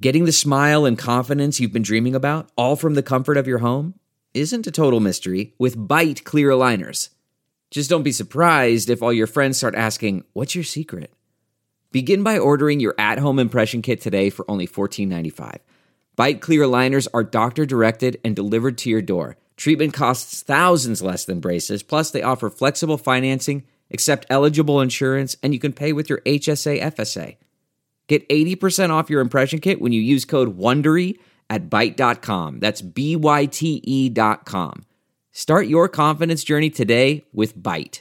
Getting the smile and confidence you've been dreaming about, all from the comfort of your home, isn't a total mystery with Byte clear aligners. Just don't be surprised if all your friends start asking, "What's your secret?" Begin by ordering your at-home impression kit today for only $14.95. Byte clear aligners are doctor-directed and delivered to your door. Treatment costs thousands less than braces, plus they offer flexible financing, accept eligible insurance, and you can pay with your HSA FSA. Get 80% off your impression kit when you use code WONDERY at Byte.com. That's BYTE.com. Start your confidence journey today with Byte.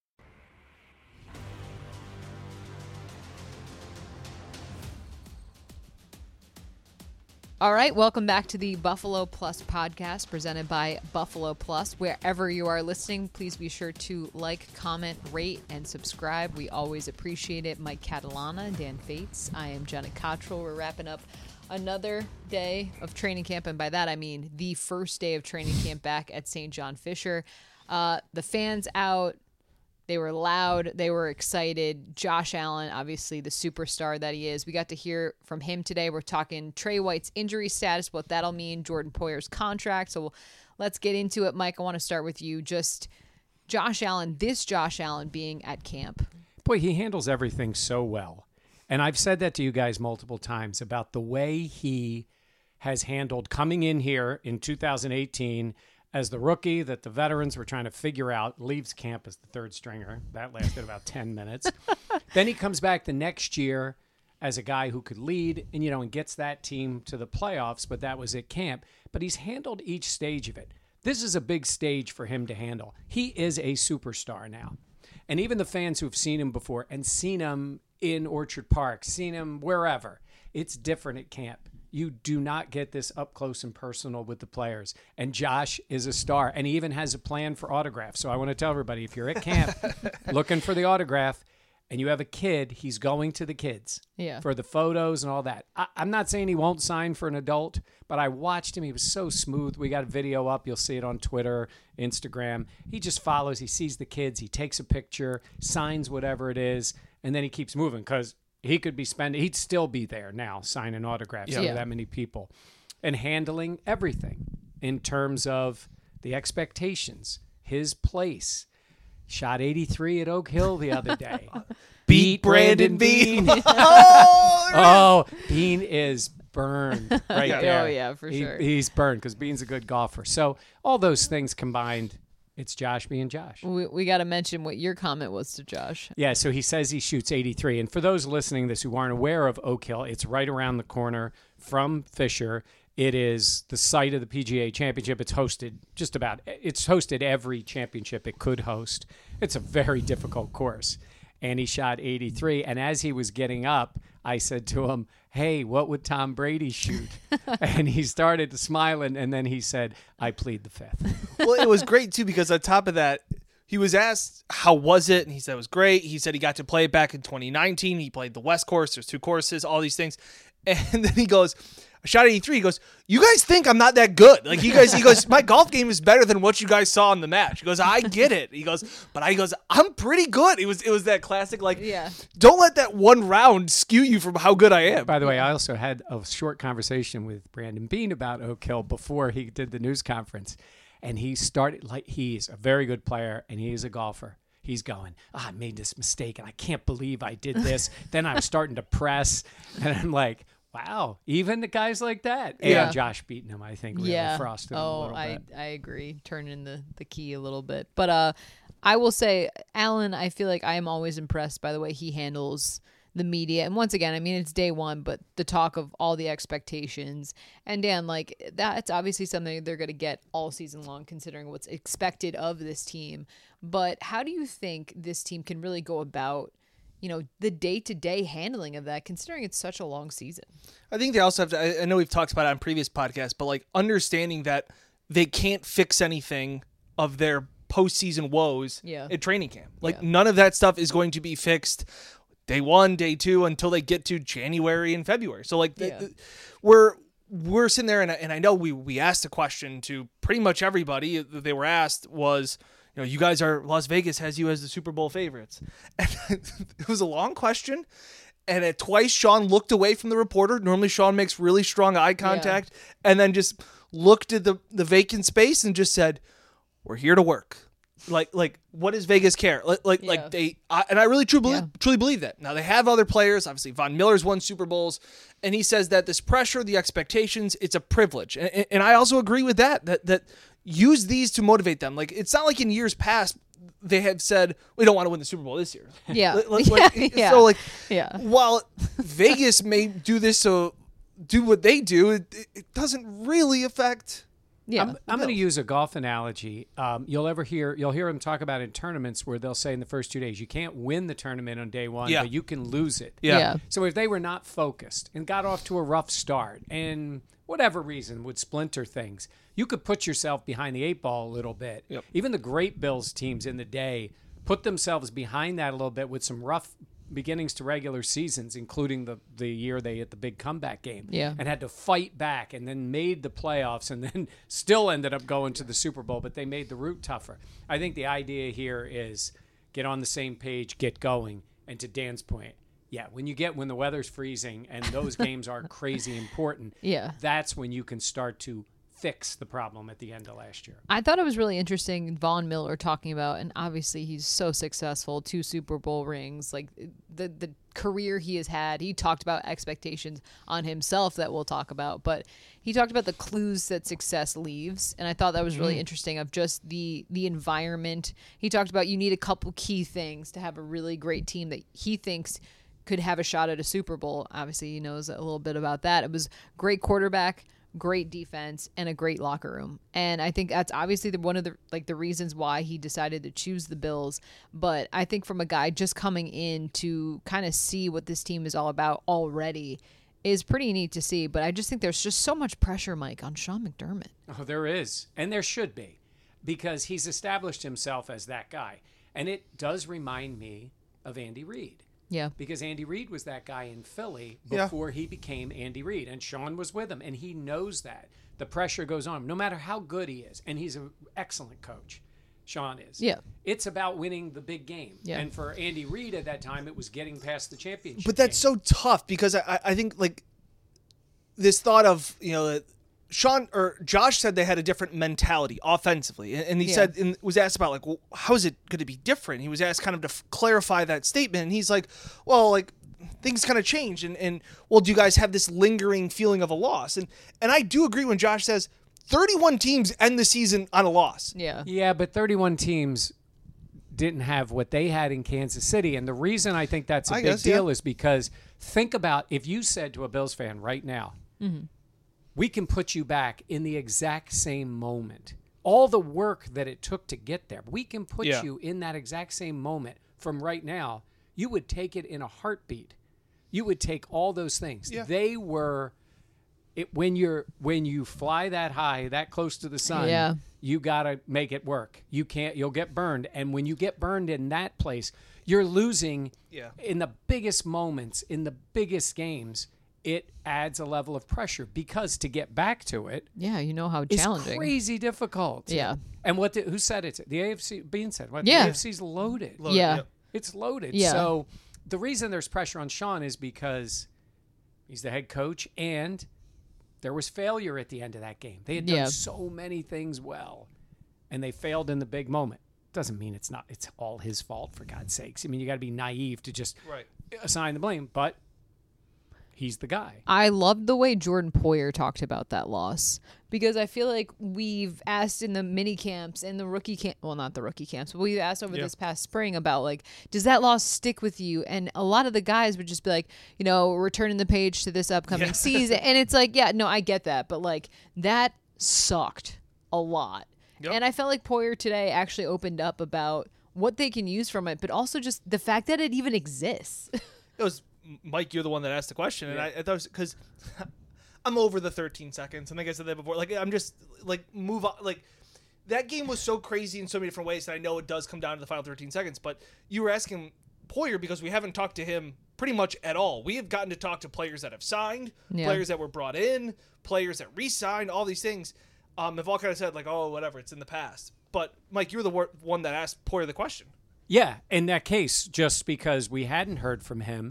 All right, welcome back to the Buffalo Plus podcast presented by Buffalo Plus. Wherever you are listening, please be sure to like, comment, rate, and subscribe. We always appreciate it. Mike Catalana, Dan Fates. I am Jenna Cottrell. We're wrapping up another day of training camp, and by that I mean the first day of training camp back at St. John Fisher. The fans out. They were loud. They were excited. Josh Allen, obviously the superstar that he is. We got to hear from him today. We're talking Trey White's injury status, what that'll mean, Jordan Poyer's contract. So let's get into it. Mike, I want to start with you. Just Josh Allen, this Josh Allen being at camp. Boy, he handles everything so well. And I've said that to you guys multiple times about the way he has handled coming in here in 2018 as the rookie that the veterans were trying to figure out, leaves camp as the third stringer. That lasted about 10 minutes. Then he comes back the next year as a guy who could lead and gets that team to the playoffs, but that was at camp. But he's handled each stage of it. This is a big stage for him to handle. He is a superstar now. And even the fans who have seen him before and seen him in Orchard Park, seen him wherever, it's different at camp. You do not get this up close and personal with the players. And Josh is a star. And he even has a plan for autographs. So I want to tell everybody, if you're at camp looking for the autograph and you have a kid, he's going to the kids for the photos and all that. I'm not saying he won't sign for an adult, but I watched him. He was so smooth. We got a video up. You'll see it on Twitter, Instagram. He just follows. He sees the kids. He takes a picture, signs whatever it is, and then he keeps moving because he could be he'd still be there now signing autographs for that many people and handling everything in terms of the expectations, his place. Shot 83 at Oak Hill the other day. Beat Brandon Beane. Beane is burned right there. Oh, yeah, for sure. He's burned because Beane's a good golfer. So all those things combined, it's Josh being Josh. We got to mention what your comment was to Josh. Yeah, so he says he shoots 83. And for those listening to this who aren't aware of Oak Hill, it's right around the corner from Fisher. It is the site of the PGA Championship. It's hosted every championship it could host. It's a very difficult course. And he shot 83. And as he was getting up, I said to him, "Hey, what would Tom Brady shoot?" And he started to smile, and then he said, "I plead the fifth." Well, it was great, too, because on top of that, he was asked, how was it? And he said it was great. He said he got to play it back in 2019. He played the West course. There's 2 courses, all these things. And then he goes, I shot 83. He goes, "You guys think I'm not that good. Like, he goes, my golf game is better than what you guys saw in the match." He goes, "I get it." He goes, "I'm pretty good." It was that classic, don't let that one round skew you from how good I am. By the way, I also had a short conversation with Brandon Beane about Oak Hill before he did the news conference. And he started, he's a very good player and he is a golfer. He's going, I made this mistake and I can't believe I did this. Then I was starting to press and I'm like, wow, even the guys like that. And Josh beating him, I think, really frosted him a little bit. I agree. Turning the key a little bit. But I will say, Allen, I feel like I am always impressed by the way he handles the media. And once again, I mean, it's day one, but the talk of all the expectations. And Dan, that's obviously something they're going to get all season long, considering what's expected of this team. But how do you think this team can really go about the day-to-day handling of that, considering it's such a long season? I think they also have to, I know we've talked about it on previous podcasts, but understanding that they can't fix anything of their postseason woes at training camp. None of that stuff is going to be fixed day 1, day 2, until they get to January and February. So we're sitting there and I know we asked a question to pretty much everybody that they were asked was, you guys Las Vegas has you as the Super Bowl favorites. And it was a long question. And at twice, Sean looked away from the reporter. Normally, Sean makes really strong eye contact and then just looked at the vacant space and just said, "We're here to work." Like, what does Vegas care? Like and I really truly believe that. Now they have other players. Obviously, Von Miller's won Super Bowls, and he says that this pressure, the expectations, it's a privilege. And I also agree with that use these to motivate them. Like, it's not like in years past they had said we don't want to win the Super Bowl this year. Yeah. So while Vegas may do this, so do what they do, it doesn't really affect. Yeah, I'm going to use a golf analogy. You'll hear them talk about in tournaments where they'll say in the first 2 days, you can't win the tournament on day one, but you can lose it. Yeah. So if they were not focused and got off to a rough start and whatever reason would splinter things, you could put yourself behind the 8 ball a little bit. Yep. Even the great Bills teams in the day put themselves behind that a little bit with some rough beginnings to regular seasons, including the year they hit the big comeback game and had to fight back and then made the playoffs and then still ended up going to the Super Bowl, but they made the route tougher. I think the idea here is get on the same page, get going. And to Dan's point, when the weather's freezing and those games are crazy important, that's when you can start to fix the problem at the end of last year. I thought it was really interesting, Von Miller talking about, and obviously he's so successful, 2 Super Bowl rings, like the career he has had. He talked about expectations on himself that we'll talk about, but he talked about the clues that success leaves, and I thought that was really interesting of just the environment. He talked about you need a couple key things to have a really great team that he thinks could have a shot at a Super Bowl. Obviously, he knows a little bit about that. It was great quarterback, great defense, and a great locker room. And I think that's obviously one of the reasons why he decided to choose the Bills. But I think from a guy just coming in to kind of see what this team is all about already is pretty neat to see. But I just think there's just so much pressure, Mike, on Sean McDermott. Oh, there is. And there should be, because he's established himself as that guy. And it does remind me of Andy Reid. Yeah. Because Andy Reid was that guy in Philly before he became Andy Reid. And Sean was with him, and he knows that. The pressure goes on him, no matter how good he is. And he's an excellent coach. Sean is. Yeah. It's about winning the big game. Yeah. And for Andy Reid at that time, it was getting past the championship But that's game. so tough because I think, like, this thought of, Sean or Josh said they had a different mentality offensively, and he said, and was asked about, like, well, how is it going to be different? He was asked kind of to clarify that statement, and he's like, well, like, things kind of change, and well, do you guys have this lingering feeling of a loss? And I do agree when Josh says 31 teams end the season on a loss. Yeah, but 31 teams didn't have what they had in Kansas City, and the reason I think that's a big deal is because think about if you said to a Bills fan right now, we can put you back in the exact same moment. All the work that it took to get there, we can put you in that exact same moment from right now. You would take it in a heartbeat. You would take all those things. Yeah. They were when you fly that high, that close to the sun, you got to make it work. You'll get burned. And when you get burned in that place, you're losing in the biggest moments, in the biggest games. It adds a level of pressure because to get back to it, you know how challenging, it's crazy difficult. Yeah. And who said it? The AFC. Bean said, "What? Yeah. The AFC's loaded. It's loaded." Yeah. So the reason there's pressure on Sean is because he's the head coach, and there was failure at the end of that game. They had done so many things well, and they failed in the big moment. Doesn't mean it's all his fault, for God's sakes. I mean, you got to be naive to just assign the blame, but he's the guy. I loved the way Jordan Poyer talked about that loss because I feel like we've asked in the mini camps and the rookie camp, well, not the rookie camps, but we've asked over this past spring about, like, does that loss stick with you? And a lot of the guys would just be like, we're turning the page to this upcoming season. And it's like, I get that. But, like, that sucked a lot. Yep. And I felt like Poyer today actually opened up about what they can use from it, but also just the fact that it even exists. It was Mike, you're the one that asked the question, and I thought it was because I'm over the 13 seconds, and like I said that before, like I'm just like move on. Like that game was so crazy in so many different ways that I know it does come down to the final 13 seconds. But you were asking Poyer because we haven't talked to him pretty much at all. We have gotten to talk to players that have signed, players that were brought in, players that re-signed, all these things. Have all kind of said like, oh, whatever, it's in the past. But Mike, you're the one that asked Poyer the question. Yeah, in that case, just because we hadn't heard from him.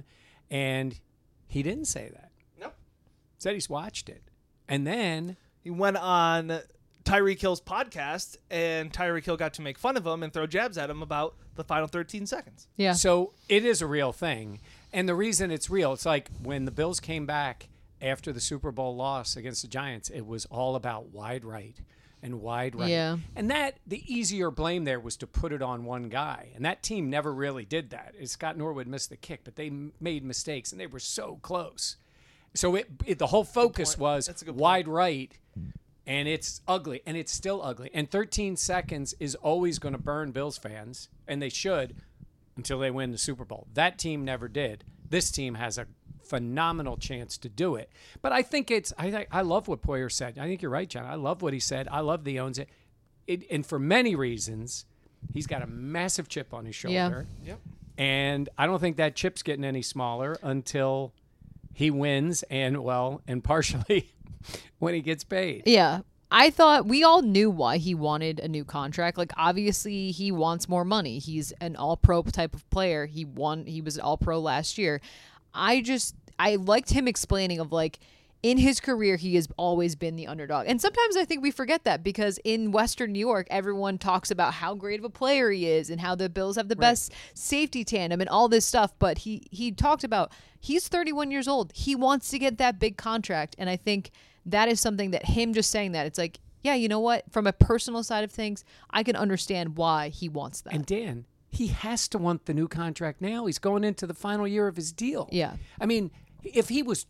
And he didn't say that. Nope. Said he's watched it. And then He went on Tyreek Hill's podcast, and Tyreek Hill got to make fun of him and throw jabs at him about the final 13 seconds. Yeah. So it is a real thing. And the reason it's real, it's like when the Bills came back after the Super Bowl loss against the Giants, it was all about wide right and wide right. Yeah. And that the easier blame there was to put it on one guy. And that team never really did that. Scott Norwood missed the kick, but they made mistakes, and they were so close. So the whole focus was That's a good point. wide right, and it's ugly, and it's still ugly. And 13 seconds is always going to burn Bills fans, and they should, until they win the Super Bowl. That team never did. This team has a phenomenal chance to do it. But I think I love what Poyer said. I think you're right, John. I love what he said. I love that he owns it. And for many reasons, he's got a massive chip on his shoulder. Yeah. Yep. And I don't think that chip's getting any smaller until he wins and partially when he gets paid. Yeah. I thought we all knew why he wanted a new contract. Like, obviously, he wants more money. He's an all-pro type of player. He was an all-pro last year. I liked him explaining of, like, in his career, he has always been the underdog. And sometimes I think we forget that because in Western New York, everyone talks about how great of a player he is and how the Bills have the best safety tandem and all this stuff. But he talked about he's 31 years old. He wants to get that big contract. And I think that is something that him just saying that, it's like, yeah, you know what? From a personal side of things, I can understand why he wants that. And Dan, he has to want the new contract now. He's going into the final year of his deal. Yeah. I mean, if he was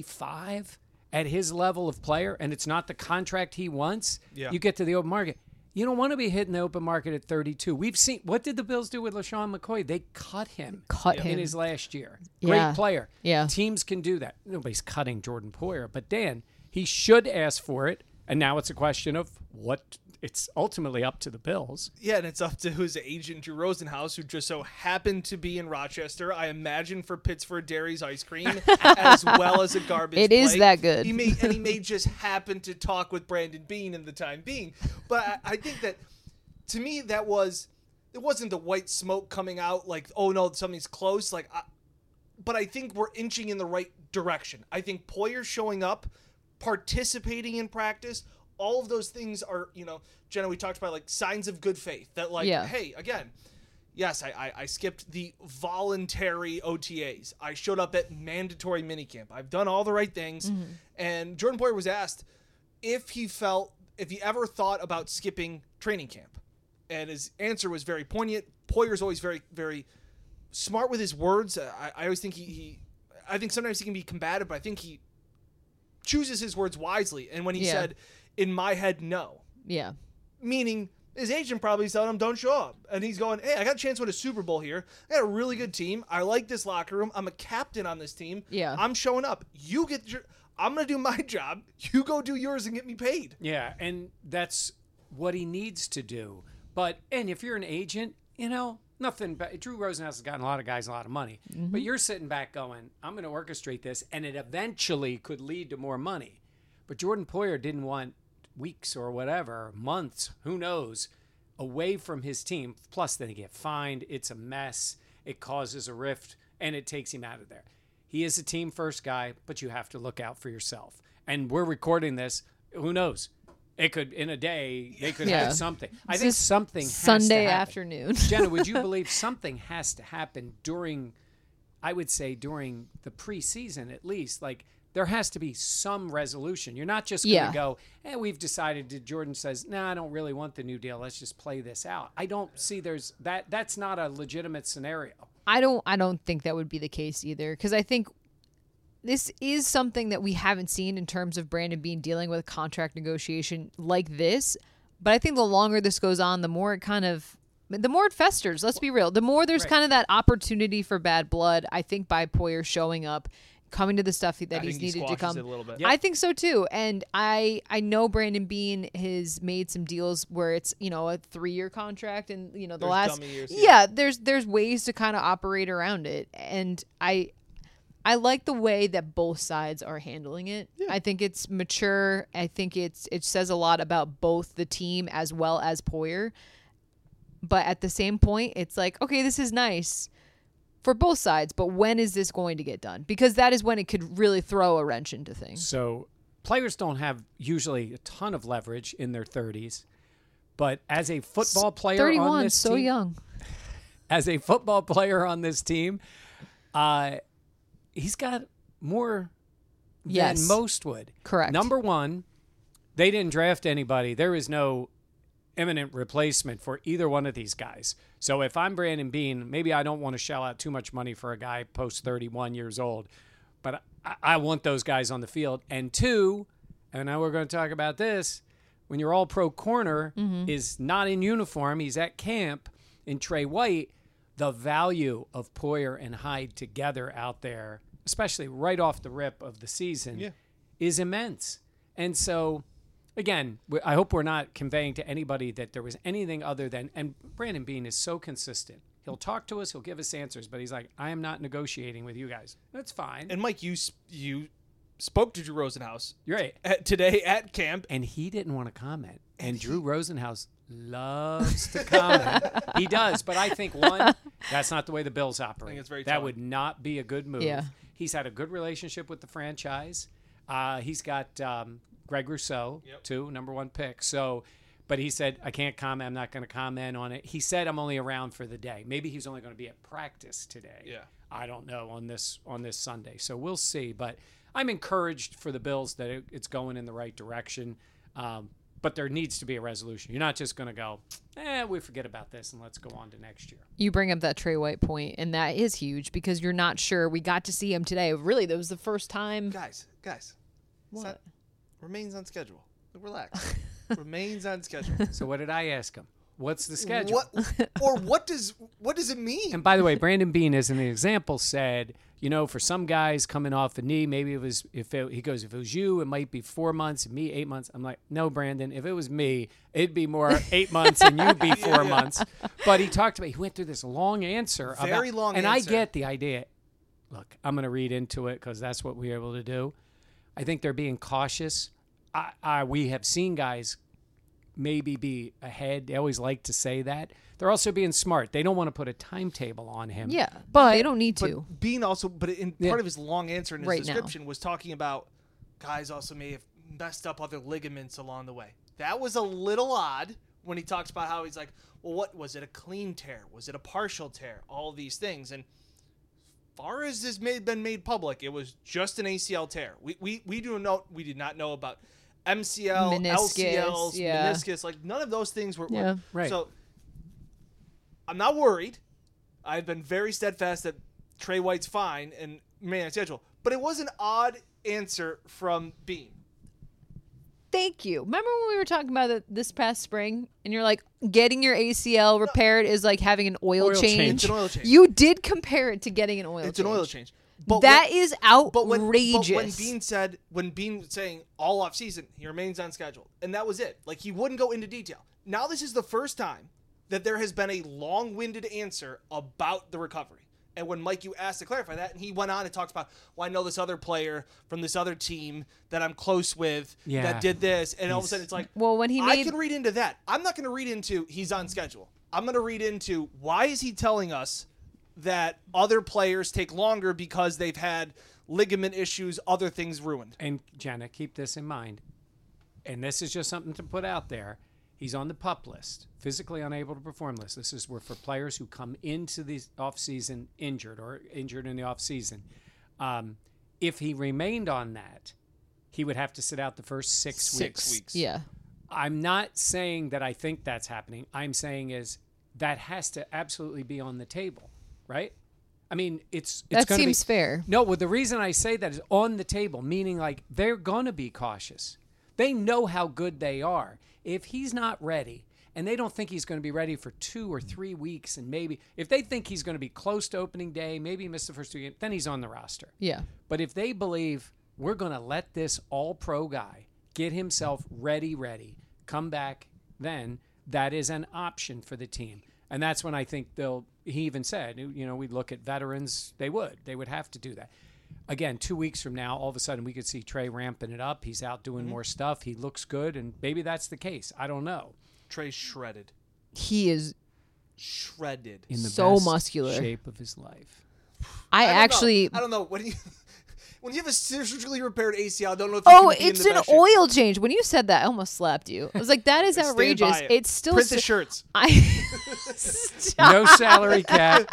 25 at his level of player and it's not the contract he wants, you get to the open market. You don't want to be hitting the open market at 32. We've seen, what did the Bills do with LaShawn McCoy? They cut him in his last year. Yeah. Great player. Yeah. Teams can do that. Nobody's cutting Jordan Poyer. But Dan, he should ask for it. And now it's a question of what it's ultimately up to the Bills. Yeah, and it's up to his agent, Drew Rosenhaus, who just so happened to be in Rochester, I imagine, for Pittsford Dairy's ice cream, as well as a garbage It is plate. that good. He may just happen to talk with Brandon Beane in the time being. But I think that, to me, it wasn't the white smoke coming out like, oh, no, something's close. But I think we're inching in the right direction. I think Poyer showing up, participating in practice, all of those things are, Jenna, we talked about like signs of good faith that hey, again, yes, I skipped the voluntary OTAs. I showed up at mandatory minicamp. I've done all the right things. Mm-hmm. And Jordan Poyer was asked if he ever thought about skipping training camp. And his answer was very poignant. Poyer's always very, very smart with his words. I always think I think sometimes he can be combative, but I think he chooses his words wisely. And when he said, in my head, no. Yeah. Meaning his agent probably told him, don't show up. And he's going, hey, I got a chance to win a Super Bowl here. I got a really good team. I like this locker room. I'm a captain on this team. Yeah. I'm showing up. I'm going to do my job. You go do yours and get me paid. Yeah, and that's what he needs to do. And if you're an agent, nothing. Drew Rosenhaus has gotten a lot of guys a lot of money. Mm-hmm. But you're sitting back going, I'm going to orchestrate this, and it eventually could lead to more money. But Jordan Poyer didn't want weeks or whatever, months, who knows, away from his team. Plus, then they get fined. It's a mess. It causes a rift, and it takes him out of there. He is a team-first guy, but you have to look out for yourself. And we're recording this. Who knows? It could, in a day, they could have something. I think something has Sunday to happen. afternoon. Jenna, would you believe something has to happen during the preseason at least? Like, there has to be some resolution. You're not just going to go, we've decided. Jordan says, I don't really want the new deal. Let's just play this out. I don't see that's not a legitimate scenario. I don't think that would be the case either, because I think this is something that we haven't seen in terms of Brandon Beane dealing with contract negotiation like this. But I think the longer this goes on, the more it festers. Let's be real. The more there's kind of that opportunity for bad blood, I think, by Poyer showing up, coming to the stuff that he's needed to come. It a little bit. Yep. I think so too. And I know Brandon Beane has made some deals where it's, a 3-year contract and, the there's last dummy years, there's ways to kind of operate around it. And I like the way that both sides are handling it. Yeah. I think it's mature. I think it says a lot about both the team as well as Poyer. But at the same point, it's like, okay, this is nice. for both sides, but when is this going to get done? Because that is when it could really throw a wrench into things. So players don't have usually a ton of leverage in their 30s, but as a football player 31, on this so team, young. as a football player on this team, he's got more Yes. than most would. Correct. Number one, they didn't draft anybody. There is no imminent replacement for either one of these guys. So if I'm Brandon Beane, maybe I don't want to shell out too much money for a guy post 31 years old, but I want those guys on the field. And two, and now we're going to talk about this, when your all-pro corner is not in uniform, he's at camp in Trey White, the value of Poyer and Hyde together out there, especially right off the rip of the season, is immense. And so, again, I hope we're not conveying to anybody that there was anything other than, and Brandon Beane is so consistent. He'll talk to us, he'll give us answers, but he's like, I am not negotiating with you guys. That's fine. And Mike, you spoke to Drew Rosenhaus You're right. today at camp. And he didn't want to comment. And Drew Rosenhaus loves to comment. He does, but I think, one, that's not the way the Bills operate. I think it's very that telling. would not be a good move. Yeah. He's had a good relationship with the franchise. He's got Greg Rousseau, too, number one pick. So, but he said, I can't comment. I'm not going to comment on it. He said, I'm only around for the day. Maybe he's only going to be at practice today. Yeah. I don't know on this Sunday. So we'll see. But I'm encouraged for the Bills that it's going in the right direction. But there needs to be a resolution. You're not just going to go, we forget about this and let's go on to next year. You bring up that Trey White point, and that is huge because you're not sure. We got to see him today. Really, that was the first time. Guys. What? Remains on schedule. Relax. Remains on schedule. So what did I ask him? What's the schedule? What does it mean? And by the way, Brandon Beane, as an example, said, for some guys coming off a knee, maybe it was if it was you, it might be 4 months. Me, 8 months. I'm like, no, Brandon. If it was me, it'd be more 8 months, and you'd be 4 months. But he went through this long answer, Very long and answer. I get the idea. Look, I'm going to read into it because that's what we were able to do. I think they're being cautious. We have seen guys maybe be ahead. They always like to say that. They're also being smart. They don't want to put a timetable on him. Yeah, but they don't need to. But Bean also, part of his long answer in his Right description was talking about guys also may have messed up other ligaments along the way. That was a little odd when he talks about how he's like, well, what was it? A clean tear? Was it a partial tear? All these things. And as far as this been made public, it was just an ACL tear. We did not know about MCL, Meniscus, LCLs, yeah. meniscus. Like none of those things were. Yeah. Right. So I'm not worried. I've been very steadfast that Trey White's fine and remain on schedule. But it was an odd answer from Bean. Thank you. Remember when we were talking about it this past spring, and you're like, getting your ACL repaired is like having an oil change. It's an oil change. You did compare it to getting an oil change. It's an oil change. But That is outrageous. But when Bean was saying all off season, he remains on schedule, and that was it. Like he wouldn't go into detail. Now this is the first time that there has been a long-winded answer about the recovery. And when Mike, you asked to clarify that, and he went on and talks about, well, I know this other player from this other team that I'm close with that did this, and all of a sudden it's like, well, when he I made can read into that. I'm not going to read into he's on schedule. I'm going to read into why is he telling us that other players take longer because they've had ligament issues, other things ruined. And Jenna, keep this in mind. And this is just something to put out there. He's on the PUP list, physically unable to perform list. This is for players who come into the offseason injured or injured in the offseason. If he remained on that, he would have to sit out the first 6 weeks. Yeah. I'm not saying that I think that's happening. I'm saying is that has to absolutely be on the table, right? I mean, it's That going to be seems fair. No, well, the reason I say that is on the table, meaning like they're going to be cautious. They know how good they are. If he's not ready, and they don't think he's going to be ready for 2 or 3 weeks, and maybe if they think he's going to be close to opening day, maybe miss the first 2 games, then he's on the roster. Yeah. But if they believe we're going to let this all-pro guy get himself ready, come back, then that is an option for the team. And that's when I think he even said, we'd look at veterans, they would have to do that. Again, 2 weeks from now, all of a sudden we could see Trey ramping it up. He's out doing more stuff. He looks good, and maybe that's the case. I don't know. Trey's shredded. He is Shredded. In the So best muscular. shape of his life. I don't know. When you have a surgically repaired ACL, I don't know if it's an oil change. When you said that, I almost slapped you. I was like, that is outrageous. It's still print the shirts. No salary cap.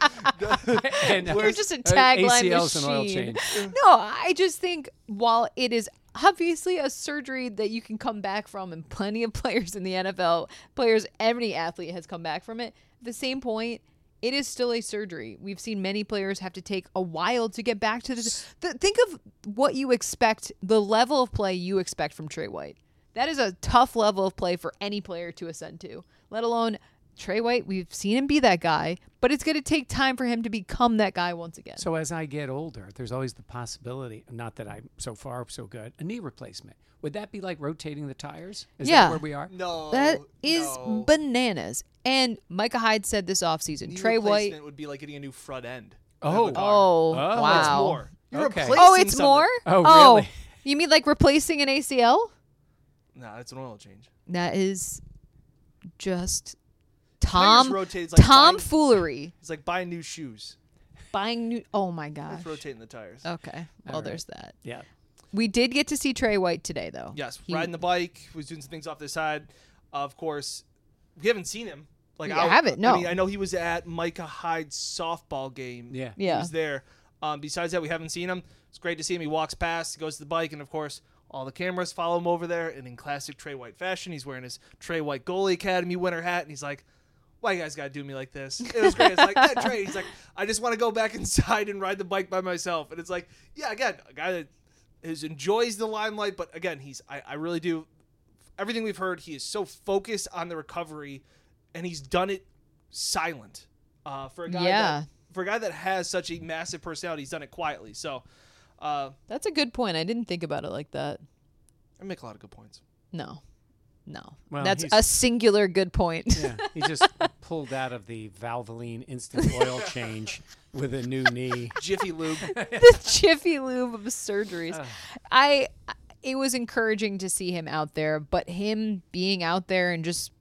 And you're just a tagline ACLs machine. And oil change. No, I just think while it is obviously a surgery that you can come back from, and plenty of players in the NFL, every athlete has come back from it. At the same point, it is still a surgery. We've seen many players have to take a while to get back to this. Think of what you expect, the level of play you expect from Trey White. That is a tough level of play for any player to ascend to, let alone Trey White. We've seen him be that guy, but it's going to take time for him to become that guy once again. So as I get older, there's always the possibility, not that I'm so far so good, a knee replacement. Would that be like rotating the tires? Is that where we are? No. That is bananas. And Micah Hyde said this offseason, knee Trey White would be like getting a new front end. wow. That's more. You're Okay. replacing It's something. more? Oh, really? You mean like replacing an ACL? No, it's an oil change. That is just Tires rotate, it's like tomfoolery. It's like buying new shoes. Buying new. Oh my gosh. It's rotating the tires. Okay. Well, All right. there's that. Yeah. We did get to see Trey White today, though. Yes, riding the bike, was doing some things off the side. Of course, we haven't seen him. I haven't. No. I mean, I know he was at Micah Hyde's softball game. Yeah. Yeah. He was there. Besides that, we haven't seen him. It's great to see him. He walks past, he goes to the bike, and of course, all the cameras follow him over there. And in classic Trey White fashion, he's wearing his Trey White Goalie Academy winner hat, and he's like, "Why you guys gotta do me like this?" It was great. It's like, "Yeah, Trey." He's like, "I just want to go back inside and ride the bike by myself." And it's like, yeah, again, a guy that enjoys the limelight, but again, I really do. Everything we've heard, he is so focused on the recovery, and he's done it silent. For a guy that has such a massive personality, he's done it quietly. So That's a good point. I didn't think about it like that. I make a lot of good points. No. Well, That's a singular good point. Yeah, he just pulled out of the Valvoline instant oil change with a new knee. Jiffy Lube. The Jiffy Lube of surgeries. It was encouraging to see him out there, but him being out there and just,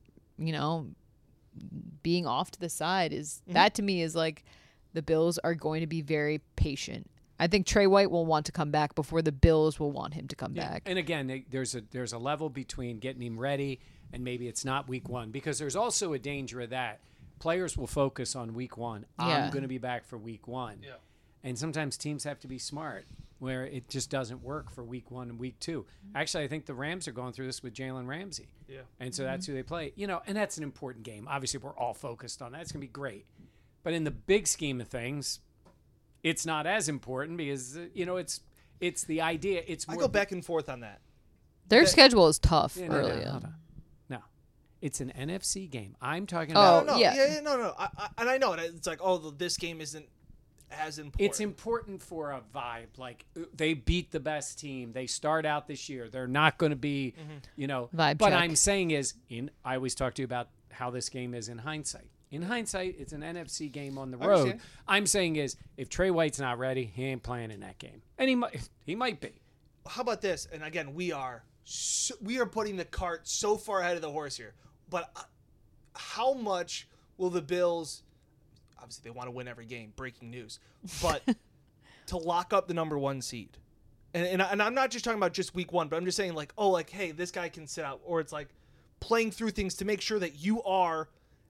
being off to the side that to me is like the Bills are going to be very patient. I think Trey White will want to come back before the Bills will want him to come back. And again, there's a level between getting him ready and maybe it's not week one, because there's also a danger of that. Players will focus on week one. Yeah. I'm going to be back for week one. Yeah. And sometimes teams have to be smart where it just doesn't work for week one and week two. Actually, I think the Rams are going through this with Jalen Ramsey. Yeah. And so that's who they play. And that's an important game. Obviously, we're all focused on that. It's going to be great. But in the big scheme of things, it's not as important because, it's the idea. It's I more go back and forth on that. Their schedule is tough early hold on. on. No. It's an NFC game. I'm talking Oh, about. No, yeah. no. I know it. It's like, this game isn't as important. It's important for a vibe. Like, they beat the best team. They start out this year. They're not going to be, Vibe But check. I'm saying I always talk to you about how this game is in hindsight. In hindsight, it's an NFC game on the road. understand. I'm saying if Trey White's not ready, he ain't playing in that game. And he might be. How about this? And again, we are putting the cart so far ahead of the horse here. But how much will the Bills? Obviously, they want to win every game. Breaking news, but to lock up the number one seed, and I'm not just talking about just week one, but I'm just saying hey, this guy can sit out, or it's like playing through things to make sure that you are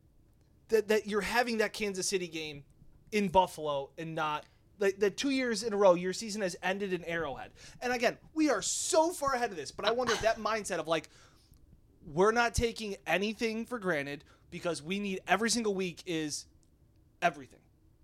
that you're having that Kansas City game in Buffalo and not. The 2 years in a row, your season has ended in Arrowhead. And again, we are so far ahead of this, but I wonder if that mindset of we're not taking anything for granted because we need every single week is everything.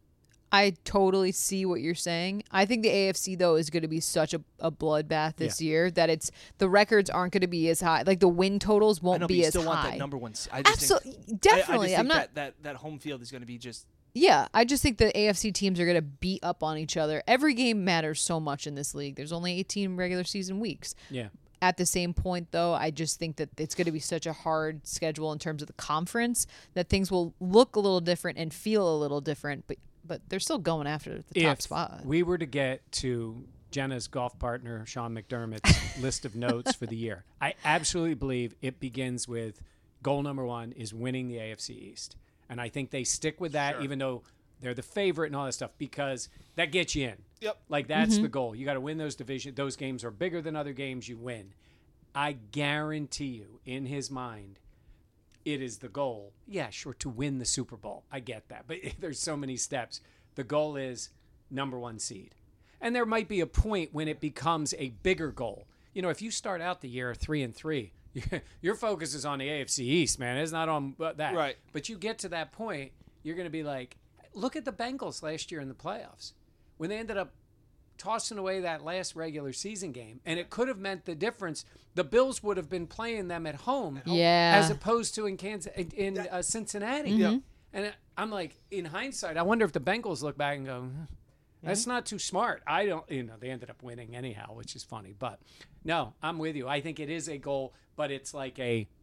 I totally see what you're saying. I think the AFC, though, is going to be such a bloodbath this year that the records aren't going to be as high. Like, the win totals won't be as high. I still want that number one. Absolutely. Definitely. I just think that home field is going to be just... Yeah, I just think the AFC teams are going to beat up on each other. Every game matters so much in this league. There's only 18 regular season weeks. Yeah. At the same point, though, I just think that it's going to be such a hard schedule in terms of the conference that things will look a little different and feel a little different, but they're still going after the top spot. We were to get to Jenna's golf partner, Sean McDermott's list of notes for the year, I absolutely believe it begins with goal number one is winning the AFC East. And I think they stick with that, even though they're the favorite and all that stuff because that gets you in. Yep. Like that's the goal. You got to win those division. Those games are bigger than other games. You win. I guarantee you, in his mind, it is the goal. Yeah, sure, to win the Super Bowl. I get that, but there's so many steps. The goal is number 1 seed, and there might be a point when it becomes a bigger goal. You know, if you start out the year 3-3, your focus is on the AFC East, man. It's not on that. Right. But you get to that point, you're going to be like, look at the Bengals last year in the playoffs when they ended up tossing away that last regular season game, and it could have meant the difference. The Bills would have been playing them at home, as opposed to in Cincinnati. Yeah. And I'm like, in hindsight, I wonder if the Bengals look back and go, that's not too smart. I don't, they ended up winning anyhow, which is funny. But no, I'm with you. I think it is a goal, but it's like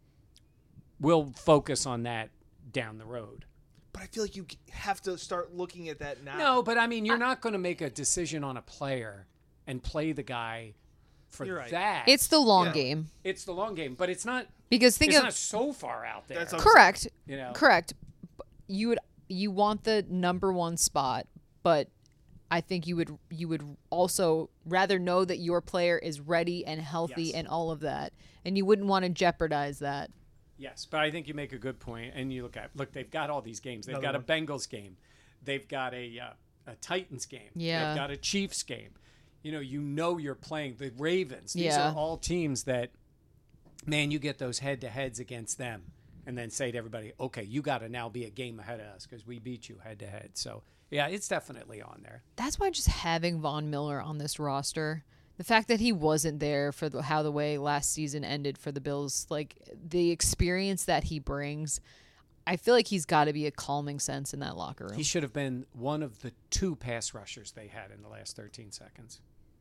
we'll focus on that down the road. But I feel like you have to start looking at that now. No, but I mean, you're not going to make a decision on a player and play the guy for You're right. that. It's the long game. It's the long game, but it's not. Because It's not so far out there. That's what correct. You know? Correct. You want the number 1 spot, but I think you would also rather know that your player is ready and healthy Yes. and all of that, and you wouldn't want to jeopardize that. Yes, but I think you make a good point. And you look, they've got all these games. They've got a Bengals game. They've got a Titans game. Yeah. They've got a Chiefs game. You're playing the Ravens. These Yeah. are all teams that, man, you get those head-to-heads against them and then say to everybody, okay, you got to now be a game ahead of us because we beat you head-to-head. So, yeah, it's definitely on there. That's why just having Von Miller on this roster, the fact that he wasn't there for the way last season ended for the Bills, like the experience that he brings, I feel like he's got to be a calming sense in that locker room. He should have been one of the 2 pass rushers they had in the last 13 seconds.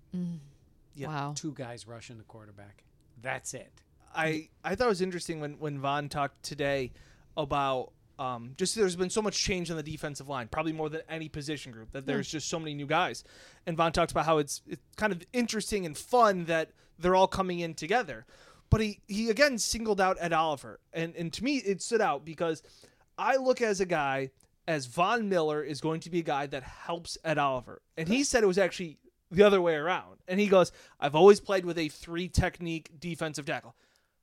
Yeah. Wow. 2 guys rushing the quarterback. That's it. I thought it was interesting when Von talked today about just there's been so much change on the defensive line, probably more than any position group, that there's just so many new guys. And Von talked about how it's kind of interesting and fun that they're all coming in together. But he again singled out Ed Oliver. And to me, it stood out because I look as a guy as Von Miller is going to be a guy that helps Ed Oliver. And he said it was actually the other way around. And he goes, I've always played with a 3-technique defensive tackle.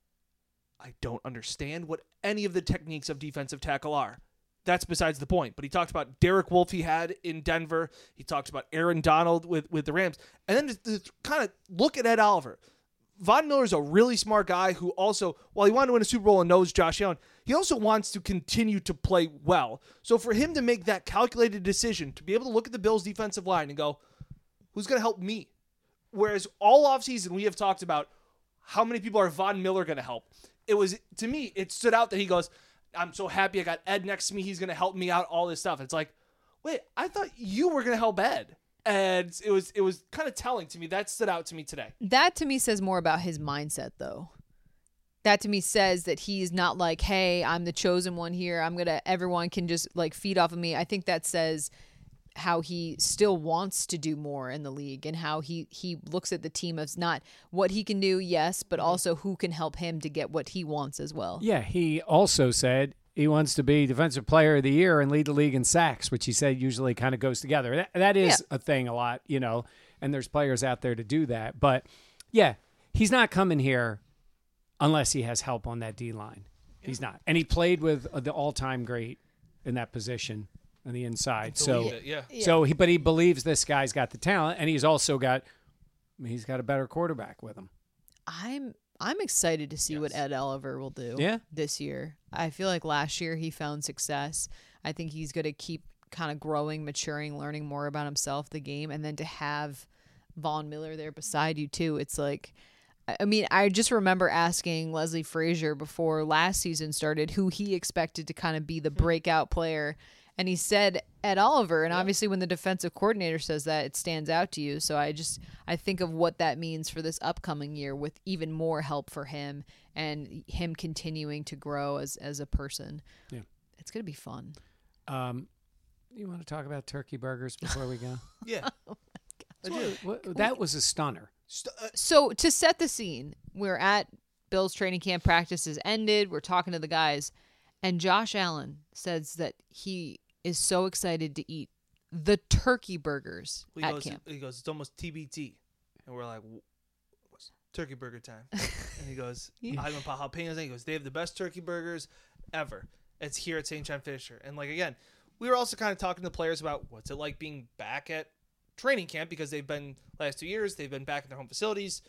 I don't understand what any of the techniques of defensive tackle are. That's besides the point. But he talked about Derek Wolfe he had in Denver. He talked about Aaron Donald with the Rams. And then to kind of look at Ed Oliver. Von Miller's a really smart guy who also, while he wanted to win a Super Bowl and knows Josh Allen, he also wants to continue to play well. So for him to make that calculated decision, to be able to look at the Bills' defensive line and go, who's going to help me? Whereas all offseason we have talked about how many people are Von Miller going to help. It was, to me, it stood out that he goes, I'm so happy I got Ed next to me. He's going to help me out, all this stuff. It's like, wait, I thought you were going to help Ed. And it was kind of telling to me. That stood out to me today. That to me says more about his mindset, though. That to me says that he's not like, hey, I'm the chosen one here. Everyone can just like feed off of me. I think that says how he still wants to do more in the league and how he looks at the team as not what he can do, yes, but also who can help him to get what he wants as well. Yeah, he also said he wants to be Defensive Player of the Year and lead the league in sacks, which he said usually kind of goes together. That is a thing a lot, and there's players out there to do that. But, yeah, he's not coming here unless he has help on that D-line. He's not. And he played with the all-time great in that position on the inside. But he believes this guy's got the talent, and he's got a better quarterback with him. I'm excited to see what Ed Oliver will do this year. I feel like last year he found success. I think he's going to keep kind of growing, maturing, learning more about himself, the game, and then to have Von Miller there beside you too. It's like, I mean, I just remember asking Leslie Frazier before last season started who he expected to kind of be the breakout player. And he said Ed Oliver, and obviously when the defensive coordinator says that, it stands out to you. So I think of what that means for this upcoming year with even more help for him and him continuing to grow as a person. Yeah, it's gonna be fun. You want to talk about turkey burgers before we go? Yeah, that was a stunner. So to set the scene, we're at Bills training camp. Practice has ended. We're talking to the guys, and Josh Allen says that he is so excited to eat the turkey burgers at camp. He goes, it's almost TBT. And we're like, what's turkey burger time? And he goes, I'm going to put jalapenos in. He goes, they have the best turkey burgers ever. It's here at St. John Fisher. And like, again, we were also kind of talking to players about what's it like being back at training camp, because they've been last 2 years, they've been back in their home facilities.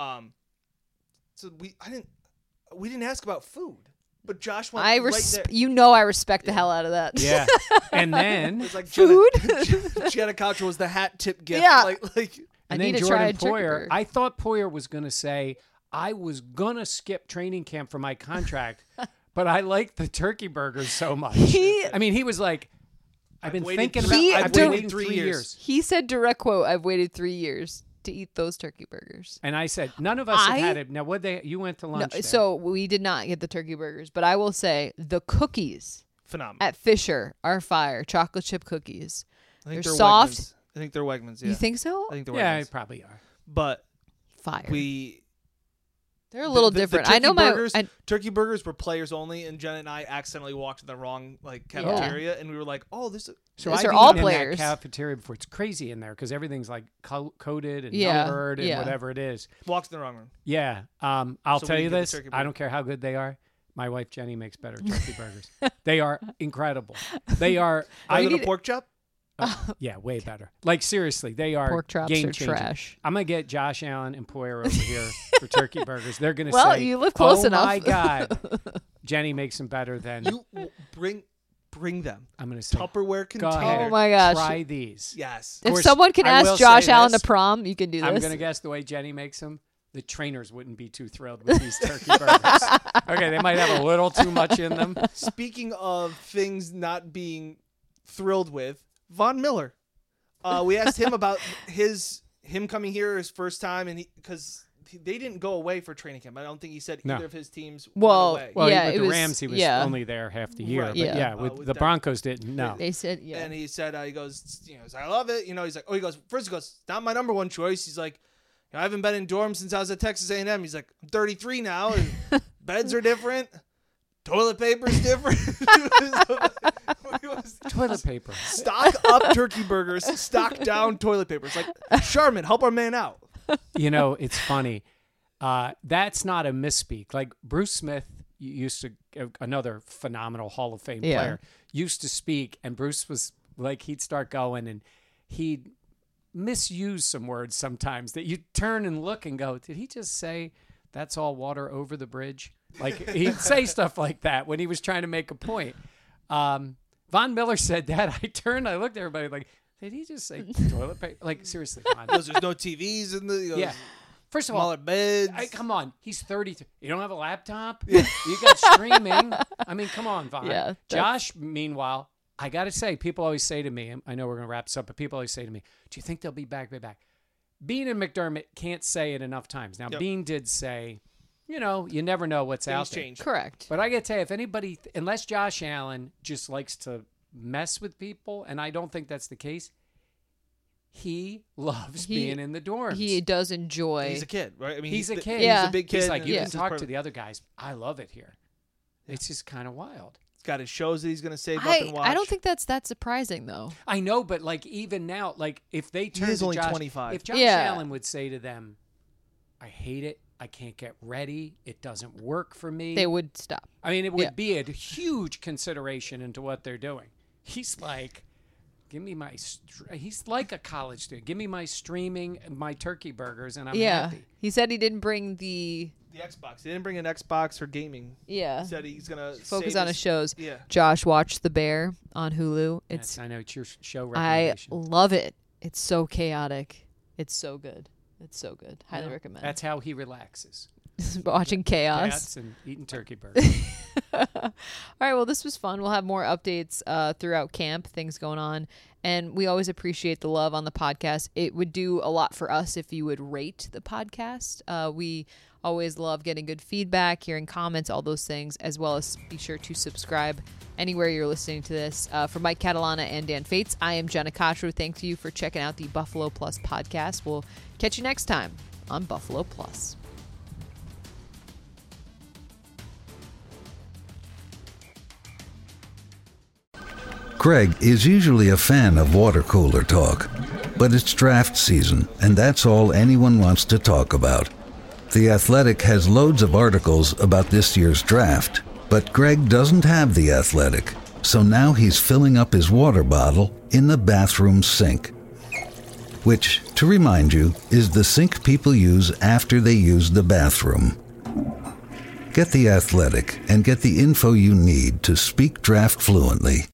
So we didn't ask about food. But Josh went right there. I respect the hell out of that. Yeah. And then It's like food. Jenna Contra was the hat tip gift. Yeah. Like and I then need to try Jordan a turkey Poyer. burger. I thought Poyer was going to say, I was going to skip training camp for my contract, but I like the turkey burgers so much. He was like, I've been thinking about it. I've been waiting 3 years. He said, direct quote, I've waited 3 years to eat those turkey burgers. And I said, none of us have had it. Now, you went to lunch there. So we did not get the turkey burgers, but I will say the cookies phenomenal. at Fisher are fire. Chocolate chip cookies. I think they're they're soft. Wegmans. I think they're Wegmans. Yeah. You think so? I think they're Yeah, Wegmans. they probably are. But Fire. They're a little different. The I know turkey burgers were players only, and Jenna and I accidentally walked in the wrong cafeteria, and we were like, "Oh, this." So These I've are all eaten in players. that cafeteria before. It's crazy in there because everything's like coated and Yeah, numbered and yeah. whatever it is. Walked in the wrong room. Yeah. I'll So tell we you didn't get the this. turkey I burger. don't care how good they are. My wife Jenny makes better turkey burgers. They are incredible. They are. Other than a pork chop. Yeah, way better. Like seriously, they are Pork chops game are changing. trash. I'm gonna get Josh Allen and Poyer over here for turkey burgers. They're gonna Well, say, you live close "Oh enough." my god, Jenny makes them better than." You bring them. I'm gonna say, Tupperware "Go container. ahead, Oh my gosh. try these." Yes. If course, someone can I will ask Josh say Allen to this. prom, you can do this. I'm gonna guess the way Jenny makes them. The trainers wouldn't be too thrilled with these turkey burgers. Okay, they might have a little too much in them. Speaking of things not being thrilled with, Von Miller. We asked him about him coming here his first time, and because they didn't go away for training camp. I don't think he said No. either of his teams Well, went away. Well, Yeah, with it the was- Rams, he was yeah. only there half the year. Right. But Yeah. yeah, with With the that- Broncos didn't. No. They said, yeah. And he said, he goes, I love it. He's like, he goes, first he goes, it's not my number one choice. He's like, I haven't been in dorms since I was at Texas A&M. He's like, I'm 33 now, and beds are different. Toilet paper's different. Toilet paper. Stock up turkey burgers, stock down toilet paper. It's like, Charmin, help our man out. You know, it's funny. That's not a misspeak. Like Bruce Smith used to, another phenomenal Hall of Fame Yeah. player, used to speak, and Bruce was like, he'd start going and he'd misuse some words sometimes that you turn and look and go, did he just say that's all water over the bridge? Like he'd say stuff like that when he was trying to make a point. Von Miller said that. I turned, I looked at everybody like, did he just say toilet paper? Like seriously, Von. He goes, there's no TVs in the. He goes, Yeah. First of all, smaller beds. come on. He's 33. You don't have a laptop? You got streaming. I mean, come on, Vaughn. Yeah, Josh, meanwhile, I got to say, people always say to me, I know we're going to wrap this up, but people always say to me, do you think they'll be back? Bean and McDermott can't say it enough times. Now, Yep. Bean did say, you never know what's out Things there. change. Correct. But I got to tell you, if anybody, unless Josh Allen just likes to mess with people, and I don't think that's the case, he loves being in the dorms. He does enjoy. He's a kid, right? I mean, He's a kid. Yeah. He's a big kid. He's like, and you this can is talk part to of- the other guys. I love it here. It's just kind of wild. He's got his shows that he's going to save up and watch. I don't think that's that surprising though. I know, but like even now, like if they turn is to only Josh, 25. if Josh Yeah. Allen would say to them, I hate it. I can't get ready. It doesn't work for me. They would stop. I mean, it would Yeah. be a huge consideration into what they're doing. He's like, give me my, he's like a college student. Give me my streaming, my turkey burgers, and I'm happy. He said he didn't bring the Xbox. He didn't bring an Xbox for gaming. He said he's going to focus on his shows. Yeah. Josh watched The Bear on Hulu. Yes, I know it's your show I recommendation. love it. It's so chaotic. It's so good. It's so good. Highly recommend. That's how he relaxes. Watching chaos. Cats and eating turkey burgers. All right, well, this was fun. We'll have more updates throughout camp, things going on. And we always appreciate the love on the podcast. It would do a lot for us if you would rate the podcast. We always love getting good feedback, hearing comments, all those things, as well as be sure to subscribe anywhere you're listening to this. For Mike Catalana and Dan Fates, I am Jenna Kottruh. Thank you for checking out the Buffalo Plus podcast. We'll catch you next time on Buffalo Plus. Greg is usually a fan of water cooler talk, but it's draft season, and that's all anyone wants to talk about. The Athletic has loads of articles about this year's draft, but Greg doesn't have The Athletic, so now he's filling up his water bottle in the bathroom sink. Which, to remind you, is the sink people use after they use the bathroom. Get The Athletic and get the info you need to speak draft fluently.